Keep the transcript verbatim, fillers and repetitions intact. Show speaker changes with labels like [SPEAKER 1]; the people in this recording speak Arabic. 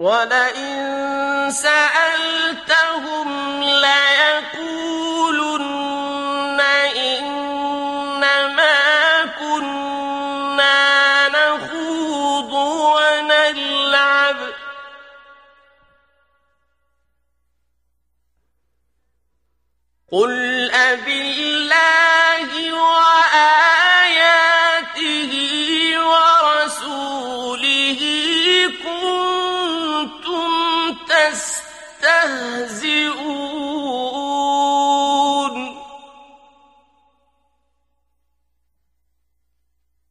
[SPEAKER 1] وَلَئِن سَأَلْتَهُمْ لَيَقُولُنَّ إِنَّمَا كُنَّا نَخُوضُ وَنَلْعَبُ ۚ قُلْ أَبِاللَّهِ